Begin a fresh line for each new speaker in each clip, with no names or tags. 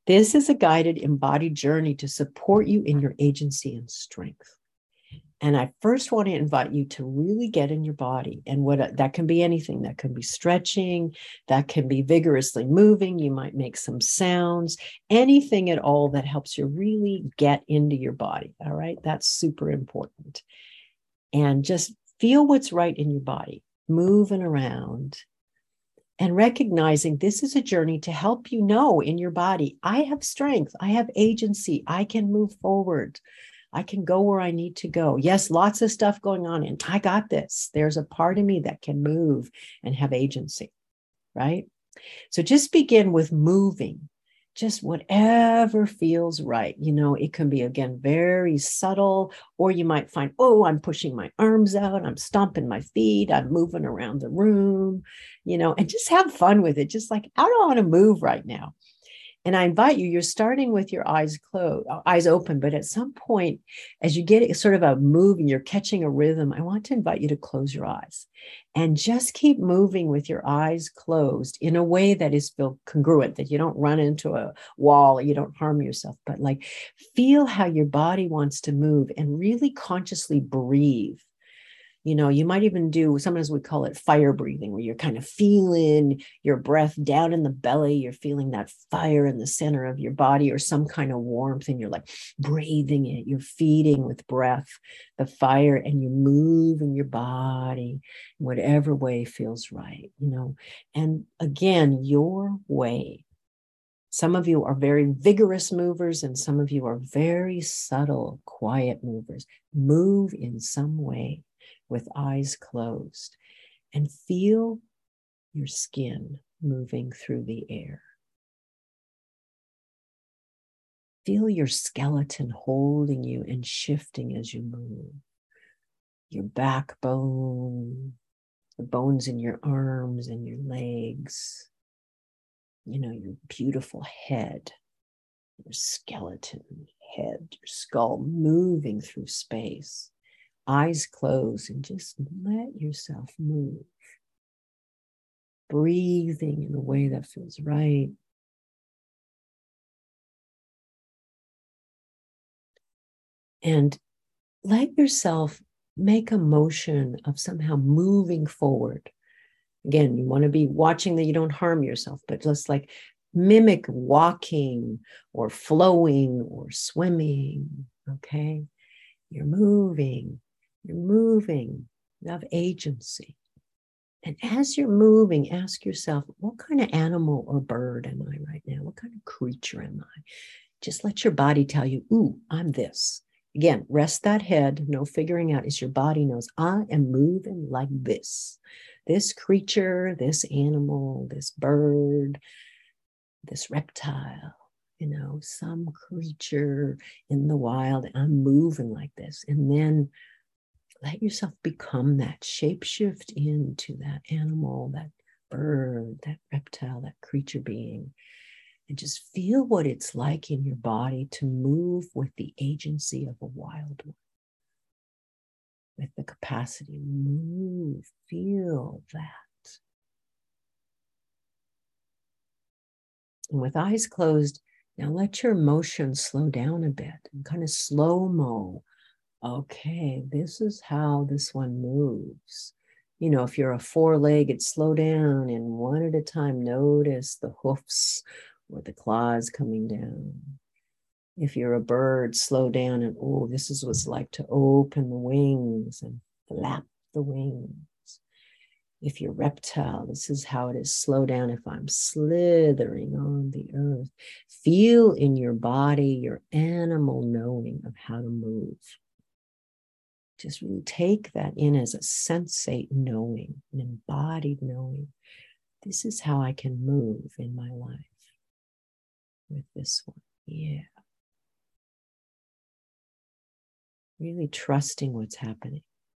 This is a guided embodied journey to support you in your agency and strength. And I first want to invite you to really get in your body. And what that can be anything. That can be stretching, that can be vigorously moving. You might make some sounds, anything at all that helps you really get into your body. All right. That's super important. And just feel what's right in your body, moving around and recognizing this is a journey to help you know in your body, I have strength, I have agency, I can move forward. I can go where I need to go. Yes, lots of stuff going on, and I got this. There's a part of me that can move and have agency, right? So just begin with moving, just whatever feels right. You know, it can be, again, very subtle, or you might find, oh, I'm pushing my arms out, I'm stomping my feet, I'm moving around the room, you know, and just have fun with it. Just like, I don't want to move right now. And I invite you, you're starting with your eyes closed, eyes open, but at some point, as you get sort of a move and you're catching a rhythm, I want to invite you to close your eyes and just keep moving with your eyes closed in a way that is feel congruent, that you don't run into a wall, or you don't harm yourself, but like feel how your body wants to move and really consciously breathe. You know, you might even do, sometimes we call it fire breathing, where you're kind of feeling your breath down in the belly. You're feeling that fire in the center of your body or some kind of warmth, and you're like breathing it. You're feeding with breath the fire, and you move in your body in whatever way feels right, you know. And again, your way. Some of you are very vigorous movers, and some of you are very subtle, quiet movers. Move in some way with eyes closed and feel your skin moving through the air. Feel your skeleton holding you and shifting as you move. Your backbone, the bones in your arms and your legs, you know, your beautiful head, your skeleton head, your skull moving through space. Eyes closed and just let yourself move. Breathing in a way that feels right. And let yourself make a motion of somehow moving forward. Again, you want to be watching that you don't harm yourself, but just like mimic walking or flowing or swimming, okay? You're moving. You have agency. And as you're moving, ask yourself, what kind of animal or bird am I right now? What kind of creature am I? Just let your body tell you, ooh, I'm this. Again, rest that head, no figuring out, as your body knows, I am moving like this. This creature, this animal, this bird, this reptile, you know, some creature in the wild, I'm moving like this. And then let yourself become that, shapeshift into that animal, that bird, that reptile, that creature being, and just feel what it's like in your body to move with the agency of a wild one, with the capacity to move, feel that. And with eyes closed, now let your emotions slow down a bit and kind of slow-mo. Okay, this is how this one moves. You know, if you're a four-legged, slow down and one at a time, notice the hoofs or the claws coming down. If you're a bird, slow down and, oh, this is what it's like to open the wings and flap the wings. If you're reptile, this is how it is. Slow down if I'm slithering on the earth. Feel in your body your animal knowing of how to move. Just really take that in as a sensate knowing, an embodied knowing. This is how I can move in my life with this one. Yeah. Really trusting what's happening.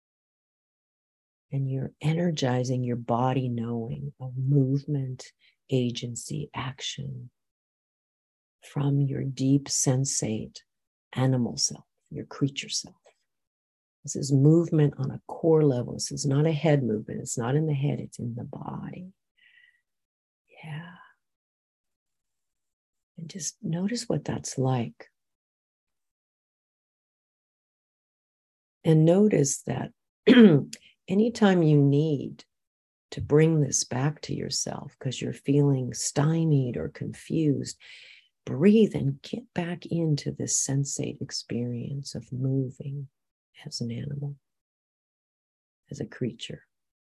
And you're energizing your body knowing of movement, agency, action from your deep sensate animal self, your creature self. This is movement on a core level. This is not a head movement. It's not in the head, it's in the body. Yeah. And just notice what that's like. And notice that anytime you need to bring this back to yourself because you're feeling stymied or confused, breathe and get back into this sensate experience of moving as an animal, as a creature.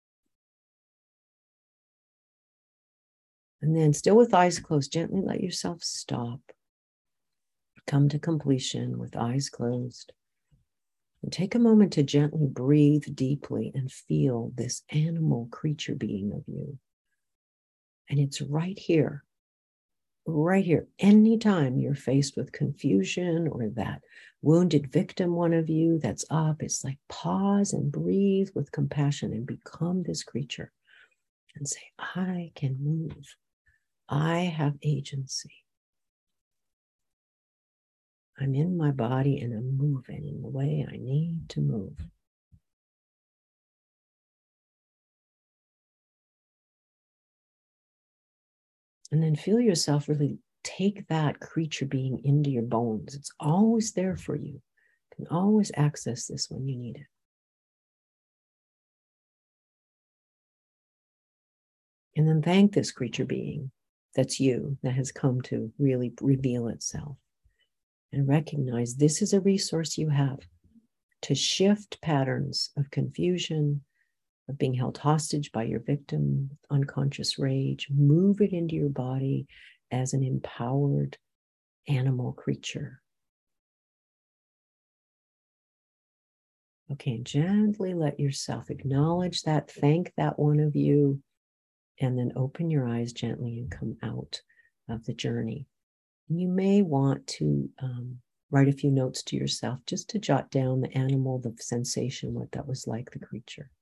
And then, still with eyes closed, gently let yourself stop. Come to completion with eyes closed. And take a moment to gently breathe deeply and feel this animal creature being of you. And it's right here. Right here. Anytime you're faced with confusion or that wounded victim, one of you that's up, it's like pause and breathe with compassion and become this creature and say, I can move. I have agency. I'm in my body and I'm moving in the way I need to move. And then feel yourself really take that creature being into your bones. It's always there for you. You can always access this when you need it. And then thank this creature being that's you, that has come to really reveal itself. And recognize this is a resource you have to shift patterns of confusion, of being held hostage by your victim, unconscious rage, move it into your body as an empowered animal creature. Okay, gently let yourself acknowledge that, thank that one of you, and then open your eyes gently and come out of the journey. And you may want to write a few notes to yourself just to jot down the animal, the sensation, what that was like, the creature.